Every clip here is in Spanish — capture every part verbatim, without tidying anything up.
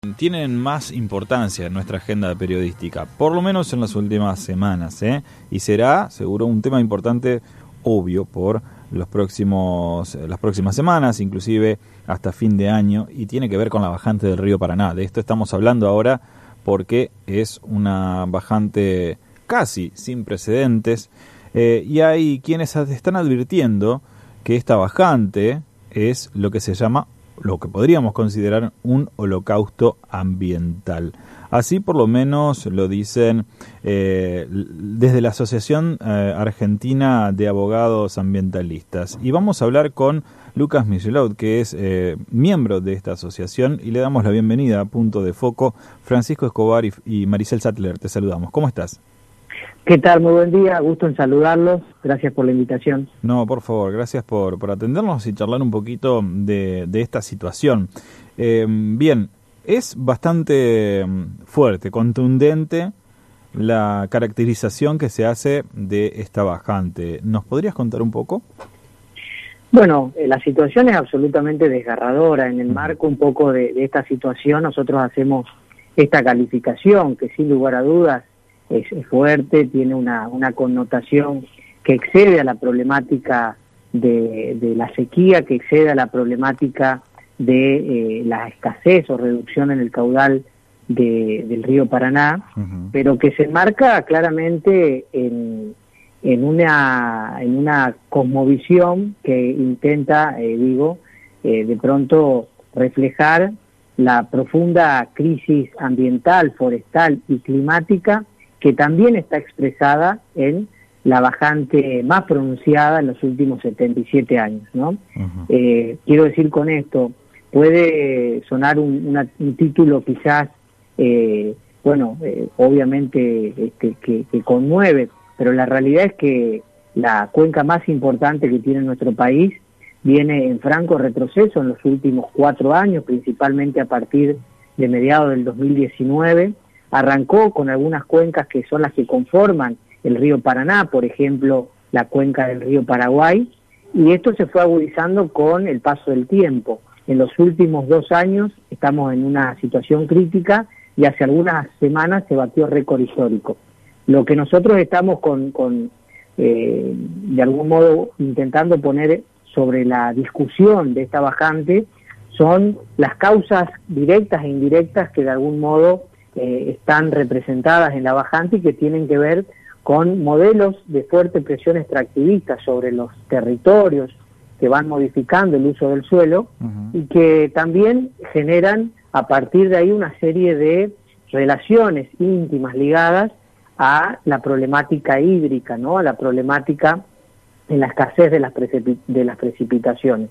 tienen más importancia en nuestra agenda periodística, por lo menos en las últimas semanas, ¿eh? Y será, seguro, un tema importante, obvio, por los próximos, las próximas semanas, inclusive hasta fin de año, y tiene que ver con la bajante del río Paraná. De esto estamos hablando ahora porque es una bajante casi sin precedentes, eh, y hay quienes están advirtiendo que esta bajante es lo que se llama lo que podríamos considerar un holocausto ambiental. Así por lo menos lo dicen eh, desde la Asociación eh, Argentina de Abogados Ambientalistas. Y vamos a hablar con Lucas Michelot, que es eh, miembro de esta asociación, y le damos la bienvenida a Punto de Foco. Francisco Escobar y, y Maricel Sattler, te saludamos. ¿Cómo estás? ¿Qué tal? Muy buen día, gusto en saludarlos, gracias por la invitación. No, por favor, gracias por, por atendernos y charlar un poquito de, de esta situación. Eh, bien, es bastante fuerte, contundente la caracterización que se hace de esta bajante. ¿Nos podrías contar un poco? Bueno, eh, la situación es absolutamente desgarradora. En el marco un poco de, de esta situación nosotros hacemos esta calificación que sin lugar a dudas es fuerte, tiene una, una connotación que excede a la problemática de, de la sequía, que excede a la problemática de eh, la escasez o reducción en el caudal de, del río Paraná, uh-huh. pero que se enmarca claramente en, en, una, en una cosmovisión que intenta, eh, digo, eh, de pronto reflejar la profunda crisis ambiental, forestal y climática que también está expresada en la bajante más pronunciada en los últimos setenta y siete años, ¿no? Uh-huh. Eh, quiero decir con esto, puede sonar un, una, un título quizás, eh, bueno, eh, obviamente este, que, que conmueve, pero la realidad es que la cuenca más importante que tiene nuestro país viene en franco retroceso en los últimos cuatro años, principalmente a partir de mediados del dos mil diecinueve, arrancó con algunas cuencas que son las que conforman el río Paraná, por ejemplo, la cuenca del río Paraguay, y esto se fue agudizando con el paso del tiempo. En los últimos dos años estamos en una situación crítica y hace algunas semanas se batió récord histórico. Lo que nosotros estamos con, con eh, de algún modo intentando poner sobre la discusión de esta bajante son las causas directas e indirectas que de algún modo Eh, están representadas en la bajante y que tienen que ver con modelos de fuerte presión extractivista sobre los territorios que van modificando el uso del suelo, uh-huh. y que también generan a partir de ahí una serie de relaciones íntimas ligadas a la problemática hídrica, ¿no? A la problemática en la escasez de las, precipi- de las precipitaciones.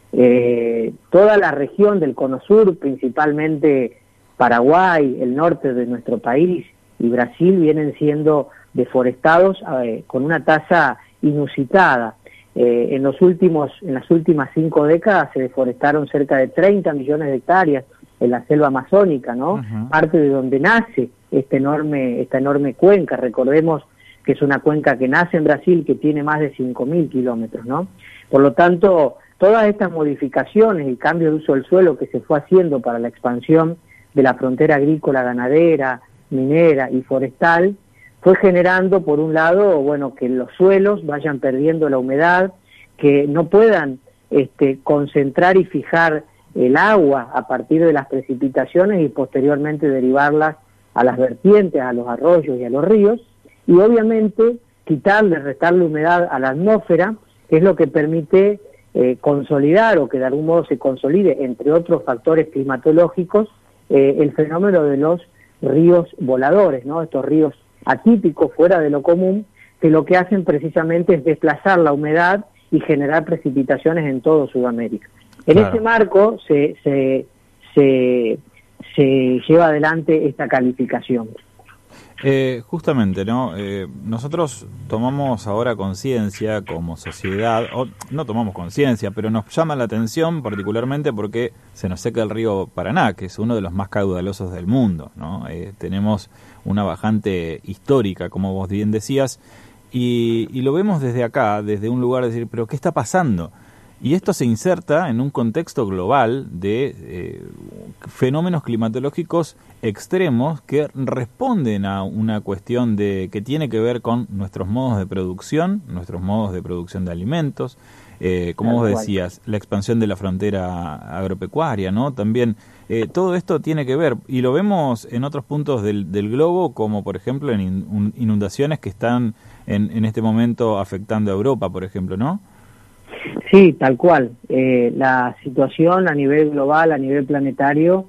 Eh, toda la región del Cono Sur, principalmente Paraguay, el norte de nuestro país y Brasil vienen siendo deforestados eh, con una tasa inusitada. Eh, en los últimos, en las últimas cinco décadas se deforestaron cerca de treinta millones de hectáreas en la selva amazónica, ¿no? Uh-huh. Parte de donde nace este enorme, esta enorme cuenca. Recordemos que es una cuenca que nace en Brasil, que tiene más de cinco mil kilómetros, ¿no? Por lo tanto, todas estas modificaciones y cambio de uso del suelo que se fue haciendo para la expansión de la frontera agrícola, ganadera, minera y forestal, fue generando, por un lado, bueno, que los suelos vayan perdiendo la humedad, que no puedan este, concentrar y fijar el agua a partir de las precipitaciones y posteriormente derivarlas a las vertientes, a los arroyos y a los ríos, y obviamente quitarle, restarle humedad a la atmósfera, que es lo que permite eh, consolidar o que de algún modo se consolide, entre otros factores climatológicos, Eh, el fenómeno de los ríos voladores, ¿no? Estos ríos atípicos, fuera de lo común, que lo que hacen precisamente es desplazar la humedad y generar precipitaciones en todo Sudamérica. En claro. Este marco se, se, se, se lleva adelante esta calificación. Eh, justamente, ¿no? Eh, nosotros tomamos ahora conciencia como sociedad, o no tomamos conciencia, pero nos llama la atención particularmente porque se nos seca el río Paraná, que es uno de los más caudalosos del mundo, ¿no? Eh, tenemos una bajante histórica, como vos bien decías, y, y lo vemos desde acá, desde un lugar de decir, pero ¿qué está pasando? Y esto se inserta en un contexto global de eh, fenómenos climatológicos extremos que responden a una cuestión de que tiene que ver con nuestros modos de producción, nuestros modos de producción de alimentos, eh, como vos decías, la expansión de la frontera agropecuaria, ¿no? También eh, todo esto tiene que ver, y lo vemos en otros puntos del, del globo, como por ejemplo en in, inundaciones que están en, en este momento afectando a Europa, por ejemplo, ¿no? Sí, tal cual. Eh, la situación a nivel global, a nivel planetario,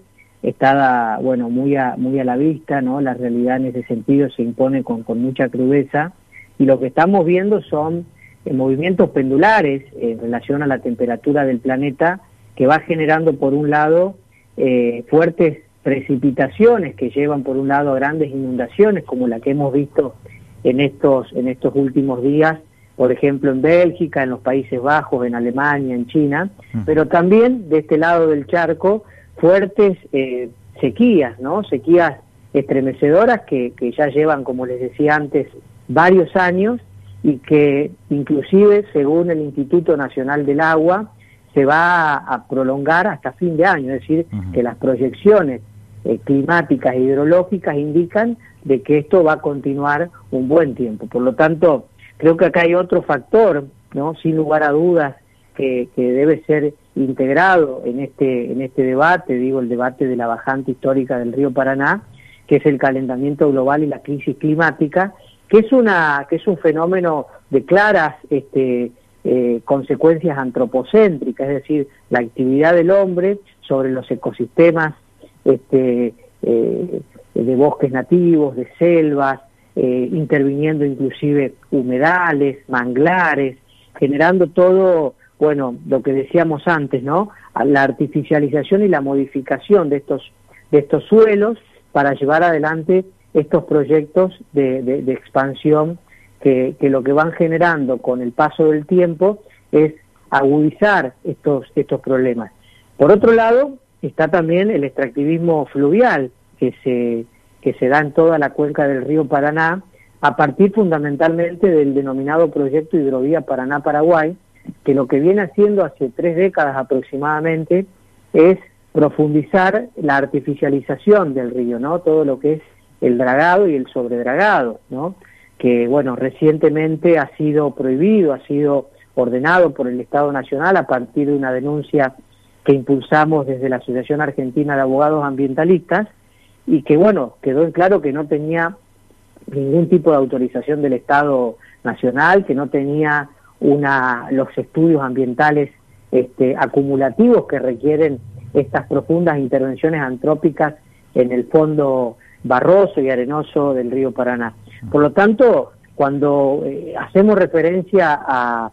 está, bueno, muy a, muy a la vista, ¿no? La realidad en ese sentido se impone con, con mucha crudeza, y lo que estamos viendo son eh, movimientos pendulares en relación a la temperatura del planeta, que va generando, por un lado, eh, fuertes precipitaciones que llevan, por un lado, a grandes inundaciones, como la que hemos visto en estos, en estos últimos días, por ejemplo en Bélgica, en los Países Bajos, en Alemania, en China, uh-huh. Pero también de este lado del charco, fuertes eh, sequías, ¿no? Sequías estremecedoras que, que ya llevan, como les decía antes, varios años, y que inclusive, según el Instituto Nacional del Agua, se va a, a prolongar hasta fin de año, es decir, uh-huh. que las proyecciones eh, climáticas e hidrológicas indican de que esto va a continuar un buen tiempo. Por lo tanto, creo que acá hay otro factor, ¿no? Sin lugar a dudas, que, que debe ser integrado en este en este debate, digo, el debate de la bajante histórica del río Paraná, que es el calentamiento global y la crisis climática, que es una que es un fenómeno de claras este, eh, consecuencias antropocéntricas, es decir, la actividad del hombre sobre los ecosistemas este, eh, de bosques nativos, de selvas, Eh, interviniendo inclusive humedales, manglares, generando todo, bueno, lo que decíamos antes, ¿no? La artificialización y la modificación de estos de estos suelos para llevar adelante estos proyectos de, de, de expansión que, que lo que van generando con el paso del tiempo es agudizar estos estos problemas. Por otro lado, está también el extractivismo fluvial que se que se da en toda la cuenca del río Paraná, a partir fundamentalmente del denominado proyecto Hidrovía Paraná-Paraguay, que lo que viene haciendo hace tres décadas aproximadamente es profundizar la artificialización del río, ¿no? Todo lo que es el dragado y el sobredragado, ¿no? Que, bueno, recientemente ha sido prohibido, ha sido ordenado por el Estado Nacional a partir de una denuncia que impulsamos desde la Asociación Argentina de Abogados Ambientalistas, y que, bueno, quedó en claro que no tenía ningún tipo de autorización del Estado Nacional, que no tenía una los estudios ambientales este, acumulativos que requieren estas profundas intervenciones antrópicas en el fondo barroso y arenoso del río Paraná. Por lo tanto, cuando eh, hacemos referencia a,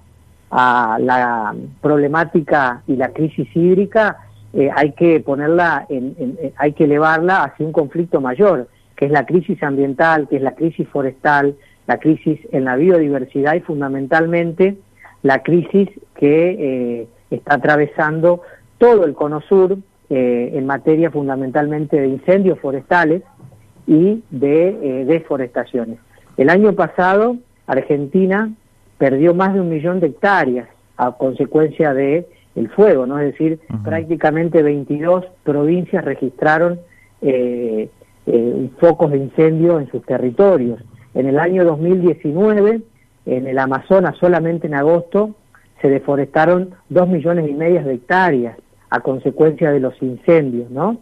a la problemática y la crisis hídrica, Eh, hay que ponerla, en, en, en, hay que elevarla hacia un conflicto mayor, que es la crisis ambiental, que es la crisis forestal, la crisis en la biodiversidad y fundamentalmente la crisis que eh, está atravesando todo el cono sur eh, en materia fundamentalmente de incendios forestales y de eh, deforestaciones. El año pasado Argentina perdió más de un millón de hectáreas a consecuencia de el fuego, ¿no? Es decir, uh-huh. prácticamente veintidós provincias registraron eh, eh, focos de incendio en sus territorios. En el año dos mil diecinueve, en el Amazonas, solamente en agosto, se deforestaron dos millones y medio de hectáreas a consecuencia de los incendios, ¿no?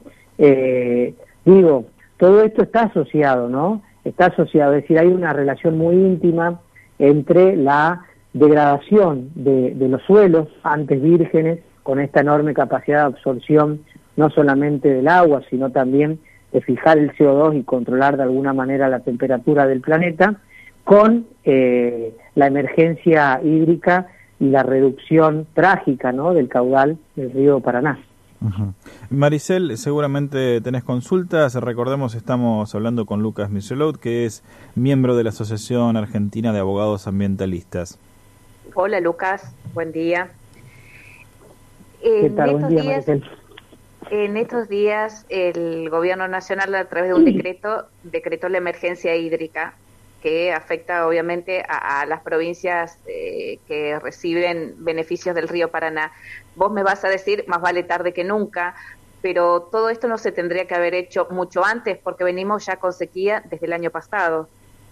Eh, digo, todo esto está asociado, ¿no? Está asociado, es decir, hay una relación muy íntima entre la degradación de, de los suelos antes vírgenes, con esta enorme capacidad de absorción no solamente del agua, sino también de fijar el C O dos y controlar de alguna manera la temperatura del planeta, con eh, la emergencia hídrica y la reducción trágica, ¿no?, del caudal del río Paraná. Uh-huh. Maricel, seguramente tenés consultas. Recordemos, estamos hablando con Lucas Michelot, que es miembro de la Asociación Argentina de Abogados Ambientalistas. Hola Lucas, buen día. ¿Qué En tal? estos Buen día, días, Maricel. En estos días el Gobierno Nacional, a través de un decreto, decretó la emergencia hídrica que afecta obviamente a, a las provincias eh, que reciben beneficios del río Paraná. Vos me vas a decir, más vale tarde que nunca, pero todo esto no se tendría que haber hecho mucho antes, porque venimos ya con sequía desde el año pasado.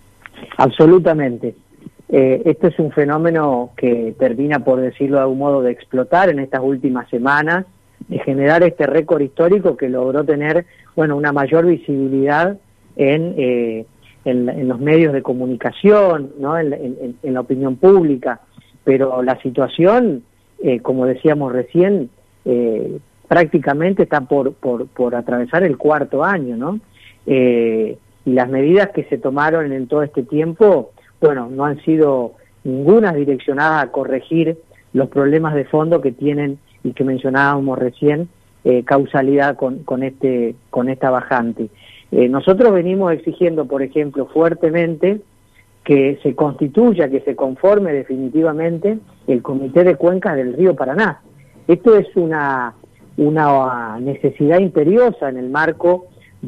Absolutamente. Eh, esto es un fenómeno que termina, por decirlo de algún modo, de explotar en estas últimas semanas, de generar este récord histórico que logró tener, bueno, una mayor visibilidad en, eh, en, en los medios de comunicación, ¿no? en, en, en la opinión pública. Pero la situación, eh, como decíamos recién, eh, prácticamente está por, por, por atravesar el cuarto año, ¿no? Eh, y las medidas que se tomaron en todo este tiempo, bueno, no han sido ninguna direccionadas a corregir los problemas de fondo que tienen y que mencionábamos recién, eh, causalidad con, con, este, con esta bajante. Eh, nosotros venimos exigiendo, por ejemplo, fuertemente que se constituya, que se conforme definitivamente el Comité de Cuencas del Río Paraná. Esto es una, una necesidad imperiosa en el marco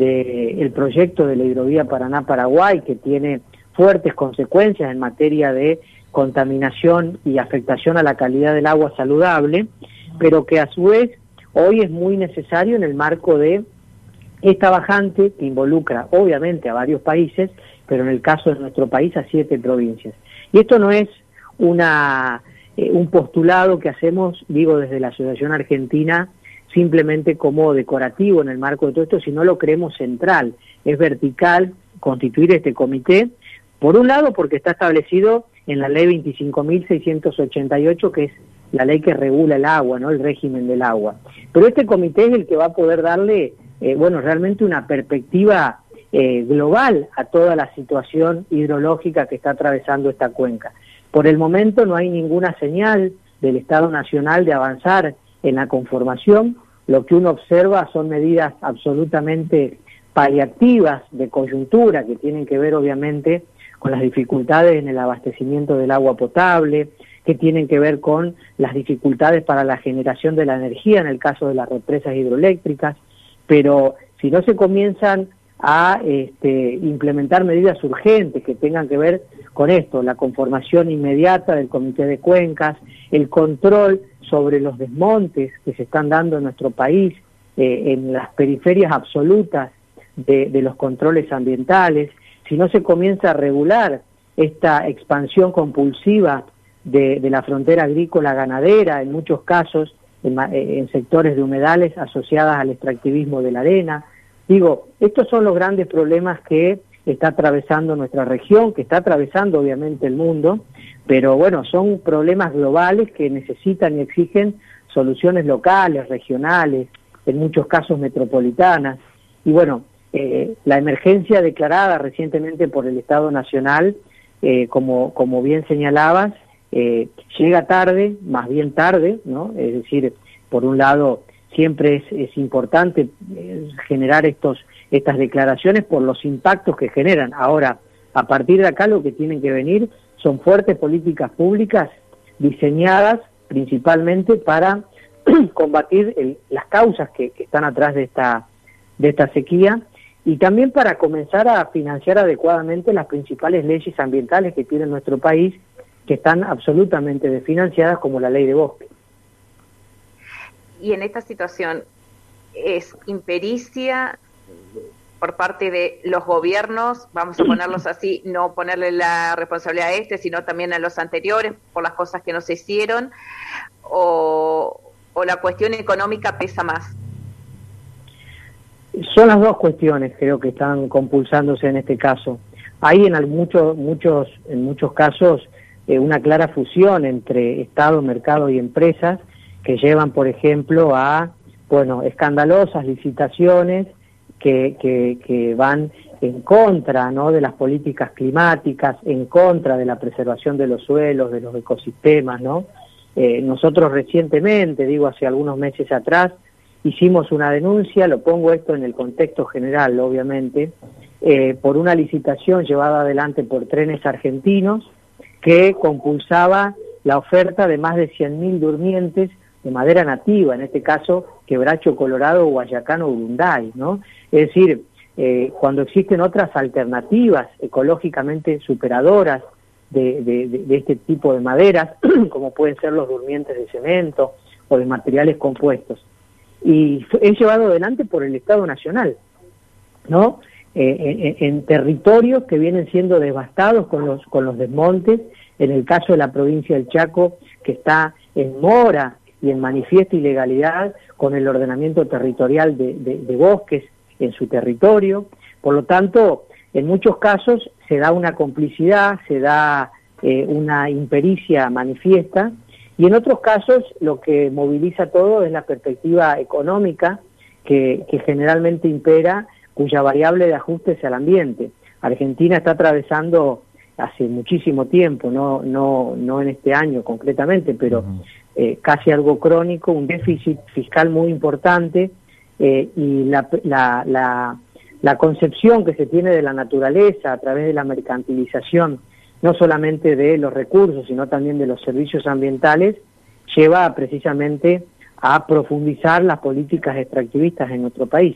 del proyecto de la hidrovía Paraná-Paraguay, que tiene fuertes consecuencias en materia de contaminación y afectación a la calidad del agua saludable, pero que a su vez hoy es muy necesario en el marco de esta bajante que involucra obviamente a varios países, pero en el caso de nuestro país a siete provincias. Y esto no es una eh, un postulado que hacemos, digo, desde la Asociación Argentina, simplemente como decorativo en el marco de todo esto, sino lo creemos central, es vertical constituir este comité, por un lado porque está establecido en la ley veinticinco mil seiscientos ochenta y ocho, que es la ley que regula el agua, ¿no? El régimen del agua. Pero este comité es el que va a poder darle, eh, bueno, realmente una perspectiva eh, global a toda la situación hidrológica que está atravesando esta cuenca. Por el momento no hay ninguna señal del Estado Nacional de avanzar en la conformación. Lo que uno observa son medidas absolutamente paliativas de coyuntura que tienen que ver obviamente con las dificultades en el abastecimiento del agua potable, que tienen que ver con las dificultades para la generación de la energía en el caso de las represas hidroeléctricas, pero si no se comienzan a este, implementar medidas urgentes que tengan que ver con esto, la conformación inmediata del Comité de Cuencas, el control sobre los desmontes que se están dando en nuestro país, eh, en las periferias absolutas de, de los controles ambientales, si no se comienza a regular esta expansión compulsiva de, de la frontera agrícola ganadera, en muchos casos en, en sectores de humedales asociadas al extractivismo de la arena. Digo, estos son los grandes problemas que está atravesando nuestra región, que está atravesando obviamente el mundo, pero bueno, son problemas globales que necesitan y exigen soluciones locales, regionales, en muchos casos metropolitanas. Y bueno, eh, la emergencia declarada recientemente por el Estado Nacional, eh, como, como bien señalabas, eh, llega tarde, más bien tarde, ¿no? Es decir, por un lado, siempre es, es importante eh, generar estos estas declaraciones por los impactos que generan. Ahora, a partir de acá lo que tienen que venir son fuertes políticas públicas diseñadas principalmente para combatir el, las causas que, que están atrás de esta, de esta sequía y también para comenzar a financiar adecuadamente las principales leyes ambientales que tiene nuestro país, que están absolutamente desfinanciadas, como la ley de bosque. Y en esta situación, ¿es impericia por parte de los gobiernos, vamos a ponerlos así, no ponerle la responsabilidad a este, sino también a los anteriores por las cosas que no se hicieron, o, o la cuestión económica pesa más? Son las dos cuestiones, creo, que están compulsándose en este caso. Hay en muchos, muchos, en muchos casos eh, una clara fusión entre Estado, mercado y empresas que llevan, por ejemplo, a bueno, escandalosas licitaciones que, que, que van en contra, ¿no?, de las políticas climáticas, en contra de la preservación de los suelos, de los ecosistemas, ¿no? Eh, nosotros recientemente, digo hace algunos meses atrás, hicimos una denuncia, lo pongo esto en el contexto general, obviamente, eh, por una licitación llevada adelante por Trenes Argentinos que compulsaba la oferta de más de cien mil durmientes de madera nativa, en este caso quebracho colorado, guayacano, urunday, ¿no? Es decir, eh, cuando existen otras alternativas ecológicamente superadoras de, de, de, de este tipo de maderas, como pueden ser los durmientes de cemento o de materiales compuestos. Y es llevado adelante por el Estado Nacional, ¿no? Eh, en, en territorios que vienen siendo devastados con los, con los desmontes, en el caso de la provincia del Chaco, que está en mora y en manifiesta ilegalidad con el ordenamiento territorial de, de, de bosques en su territorio. Por lo tanto, en muchos casos se da una complicidad, se da eh, una impericia manifiesta, y en otros casos lo que moviliza todo es la perspectiva económica que, que generalmente impera, cuya variable de ajuste es el ambiente. Argentina está atravesando hace muchísimo tiempo, no, no, no en este año concretamente, pero uh-huh. eh, casi algo crónico, un déficit fiscal muy importante, eh, y la, la, la, la concepción que se tiene de la naturaleza a través de la mercantilización, no solamente de los recursos, sino también de los servicios ambientales, lleva precisamente a profundizar las políticas extractivistas en nuestro país.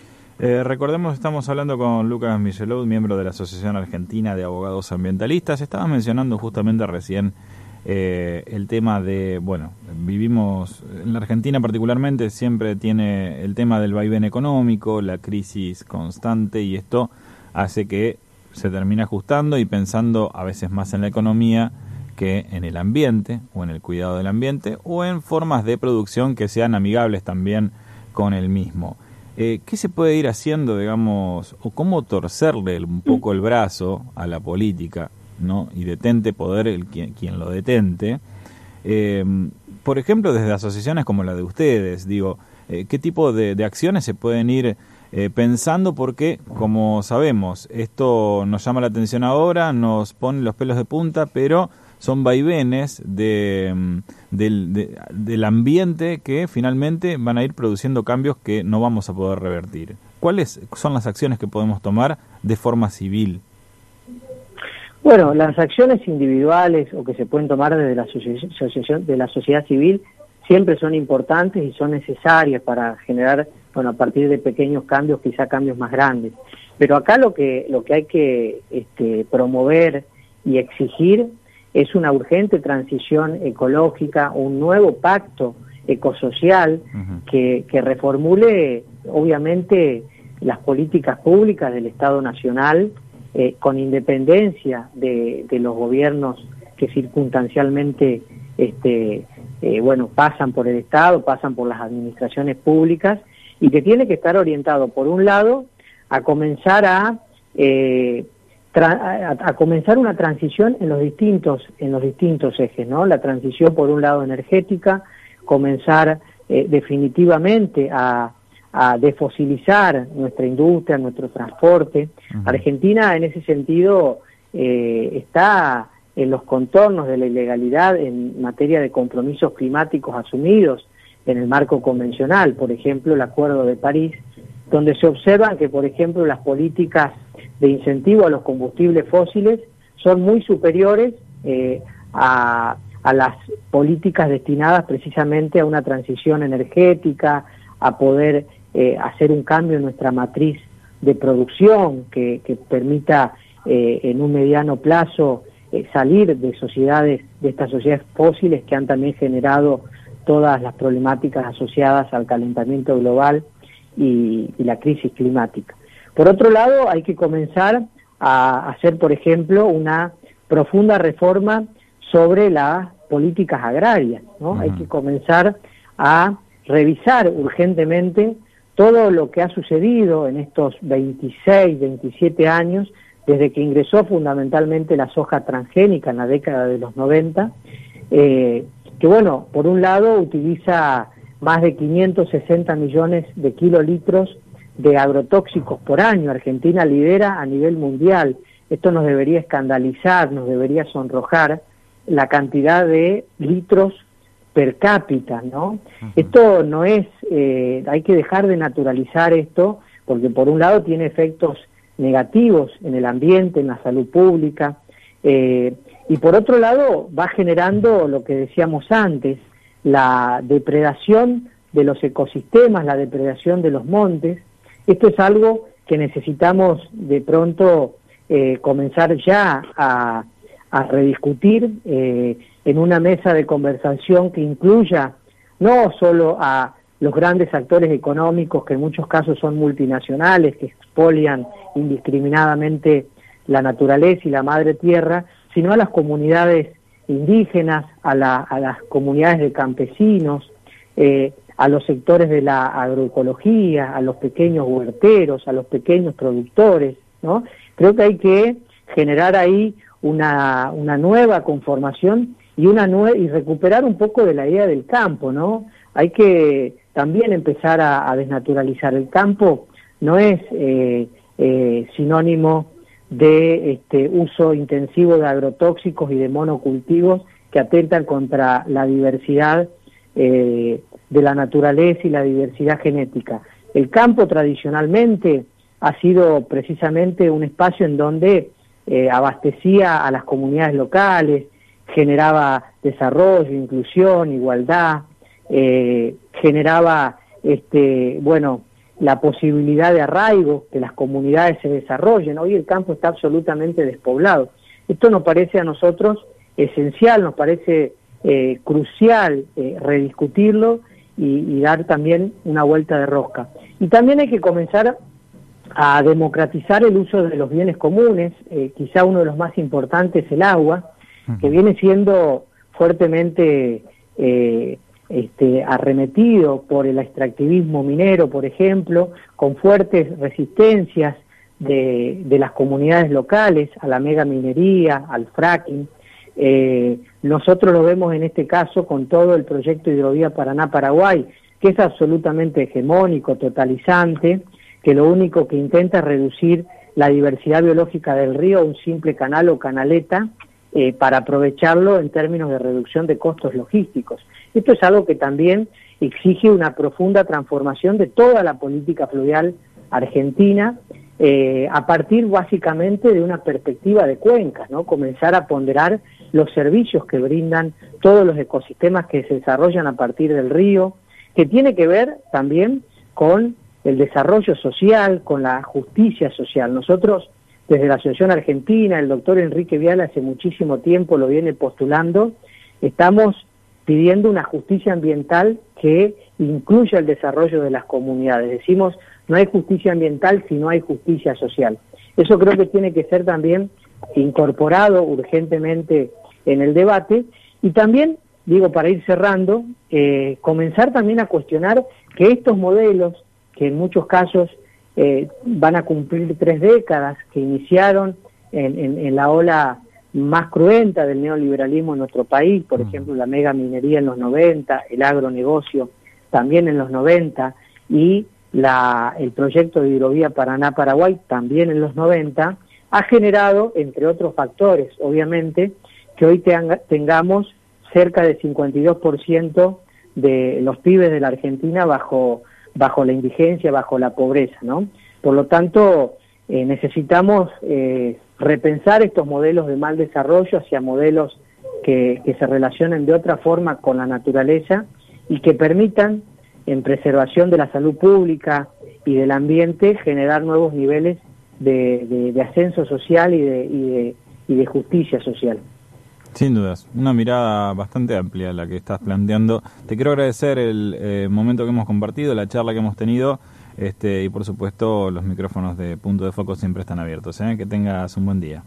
Eh, recordemos, estamos hablando con Lucas Michelot, miembro de la Asociación Argentina de Abogados Ambientalistas. Estabas mencionando justamente recién eh, el tema de, bueno, vivimos, en la Argentina particularmente, siempre tiene el tema del vaivén económico, la crisis constante, y esto hace que se termine ajustando y pensando a veces más en la economía que en el ambiente, o en el cuidado del ambiente, o en formas de producción que sean amigables también con el mismo. Eh, ¿Qué se puede ir haciendo, digamos, o cómo torcerle un poco el brazo a la política, ¿no? Y detente poder el quien, quien lo detente? Eh, por ejemplo, desde asociaciones como la de ustedes, digo, eh, ¿qué tipo de, de acciones se pueden ir eh, pensando? Porque, como sabemos, esto nos llama la atención ahora, nos pone los pelos de punta, pero son vaivenes de, del, de, del ambiente que finalmente van a ir produciendo cambios que no vamos a poder revertir. ¿Cuáles son las acciones que podemos tomar de forma civil? Bueno, las acciones individuales o que se pueden tomar desde la asociación de la sociedad civil siempre son importantes y son necesarias para generar, bueno, a partir de pequeños cambios, quizá cambios más grandes. Pero acá lo que lo que hay que este, promover y exigir es una urgente transición ecológica, un nuevo pacto ecosocial uh-huh. que, que reformule, obviamente, las políticas públicas del Estado Nacional, eh, con independencia de, de los gobiernos que circunstancialmente este, eh, bueno, pasan por el Estado, pasan por las administraciones públicas, y que tiene que estar orientado, por un lado, a comenzar a... Eh, A, a comenzar una transición en los distintos en los distintos ejes, ¿no? La transición, por un lado, energética, comenzar eh, definitivamente a, a desfosilizar nuestra industria, nuestro transporte. Uh-huh. Argentina, en ese sentido, eh, está en los contornos de la ilegalidad en materia de compromisos climáticos asumidos en el marco convencional, por ejemplo, el Acuerdo de París, donde se observan que, por ejemplo, las políticas de incentivo a los combustibles fósiles son muy superiores eh, a, a las políticas destinadas precisamente a una transición energética, a poder eh, hacer un cambio en nuestra matriz de producción que, que permita eh, en un mediano plazo eh, salir de sociedades, de estas sociedades fósiles que han también generado todas las problemáticas asociadas al calentamiento global y, y la crisis climática. Por otro lado, hay que comenzar a hacer, por ejemplo, una profunda reforma sobre las políticas agrarias, ¿no? Uh-huh. Hay que comenzar a revisar urgentemente todo lo que ha sucedido en estos veintiséis, veintisiete años, desde que ingresó fundamentalmente la soja transgénica en la década de los noventa, eh, que, bueno, por un lado utiliza más de quinientos sesenta millones de kilolitros de agrotóxicos por año. Argentina lidera a nivel mundial. Esto nos debería escandalizar, nos debería sonrojar la cantidad de litros per cápita, ¿no? Uh-huh. Esto no es, eh, hay que dejar de naturalizar esto, porque por un lado tiene efectos negativos en el ambiente, en la salud pública, eh, y por otro lado va generando lo que decíamos antes, la depredación de los ecosistemas, la depredación de los montes. Esto es algo que necesitamos de pronto eh, comenzar ya a, a rediscutir eh, en una mesa de conversación que incluya no solo a los grandes actores económicos, que en muchos casos son multinacionales, que expolian indiscriminadamente la naturaleza y la madre tierra, sino a las comunidades indígenas, a, la, a las comunidades de campesinos, eh, a los sectores de la agroecología, a los pequeños huerteros, a los pequeños productores, ¿no? Creo que hay que generar ahí una, una nueva conformación y una nue y recuperar un poco de la idea del campo, ¿no? Hay que también empezar a, a desnaturalizar el campo. No es eh, eh, sinónimo de este uso intensivo de agrotóxicos y de monocultivos que atentan contra la diversidad eh, de la naturaleza y la diversidad genética. El campo tradicionalmente ha sido precisamente un espacio en donde eh, abastecía a las comunidades locales, generaba desarrollo, inclusión, igualdad, eh, generaba este bueno la posibilidad de arraigo, que las comunidades se desarrollen. Hoy el campo está absolutamente despoblado. Esto nos parece a nosotros esencial, nos parece eh, crucial eh, rediscutirlo y, y dar también una vuelta de rosca. Y también hay que comenzar a democratizar el uso de los bienes comunes, eh, quizá uno de los más importantes, el agua, que viene siendo fuertemente eh, este, arremetido por el extractivismo minero, por ejemplo, con fuertes resistencias de, de las comunidades locales a la megaminería, al fracking. Eh, nosotros lo vemos en este caso con todo el proyecto Hidrovía Paraná-Paraguay, que es absolutamente hegemónico, totalizante, que lo único que intenta es reducir la diversidad biológica del río a un simple canal o canaleta, Eh, para aprovecharlo en términos de reducción de costos logísticos. Esto es algo que también exige una profunda transformación de toda la política fluvial argentina, eh, a partir básicamente de una perspectiva de cuencas, ¿no? Comenzar a ponderar los servicios que brindan todos los ecosistemas que se desarrollan a partir del río, que tiene que ver también con el desarrollo social, con la justicia social. Nosotros, desde la Asociación Argentina, el doctor Enrique Viale hace muchísimo tiempo lo viene postulando, estamos pidiendo una justicia ambiental que incluya el desarrollo de las comunidades. Decimos, no hay justicia ambiental si no hay justicia social. Eso creo que tiene que ser también incorporado urgentemente en el debate y también, digo, para ir cerrando, eh, comenzar también a cuestionar que estos modelos, que en muchos casos Eh, van a cumplir tres décadas, que iniciaron en, en, en la ola más cruenta del neoliberalismo en nuestro país, por ejemplo la mega minería en los noventa, el agronegocio también en los noventa y la, el proyecto de Hidrovía Paraná-Paraguay también en los noventa, ha generado, entre otros factores, obviamente, que hoy tenga, tengamos cerca del cincuenta y dos por ciento de los pibes de la Argentina bajo bajo la indigencia, bajo la pobreza, ¿no? Por lo tanto, eh, necesitamos eh, repensar estos modelos de mal desarrollo hacia modelos que, que se relacionen de otra forma con la naturaleza y que permitan, en preservación de la salud pública y del ambiente, generar nuevos niveles de, de, de ascenso social y de, y de, y de justicia social. Sin dudas, una mirada bastante amplia la que estás planteando. Te quiero agradecer el eh, momento que hemos compartido, la charla que hemos tenido, este, y por supuesto los micrófonos de Punto de Foco siempre están abiertos. ¿eh? Que tengas un buen día.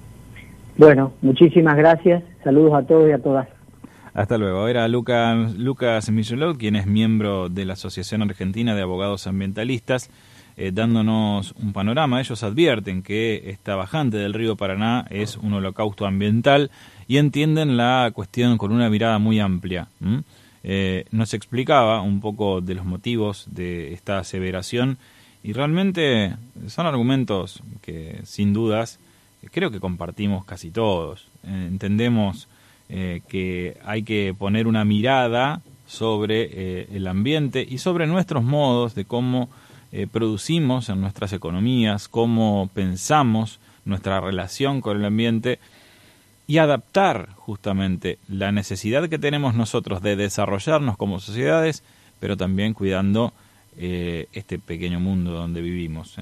Bueno, muchísimas gracias, saludos a todos y a todas. Hasta luego. Era Lucas, Lucas Michelot, quien es miembro de la Asociación Argentina de Abogados Ambientalistas, eh, dándonos un panorama. Ellos advierten que esta bajante del río Paraná es un holocausto ambiental y entienden la cuestión con una mirada muy amplia. ¿Mm? Eh, nos explicaba un poco de los motivos de esta aseveración y realmente son argumentos que sin dudas creo que compartimos casi todos. Eh, entendemos eh, que hay que poner una mirada sobre eh, el ambiente y sobre nuestros modos de cómo eh, producimos en nuestras economías, cómo pensamos nuestra relación con el ambiente y adaptar justamente la necesidad que tenemos nosotros de desarrollarnos como sociedades, pero también cuidando eh, este pequeño mundo donde vivimos.